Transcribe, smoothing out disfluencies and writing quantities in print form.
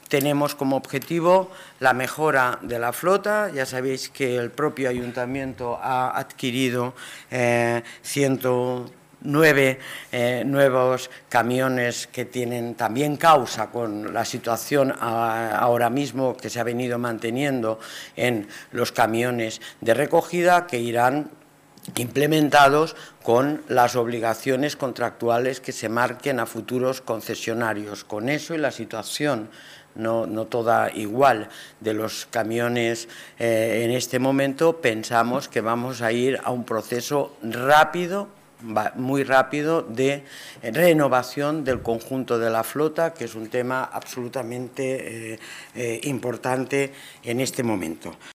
tenemos como objetivo la mejora de la flota. Ya sabéis que el propio ayuntamiento ha adquirido 109 nuevos camiones que tienen también causa con la situación ahora mismo que se ha venido manteniendo en los camiones de recogida, que irán implementados con las obligaciones contractuales que se marquen a futuros concesionarios. Con eso y la situación no toda igual de los camiones en este momento, pensamos que vamos a ir a un proceso rápido, muy rápido, de renovación del conjunto de la flota, que es un tema absolutamente importante en este momento.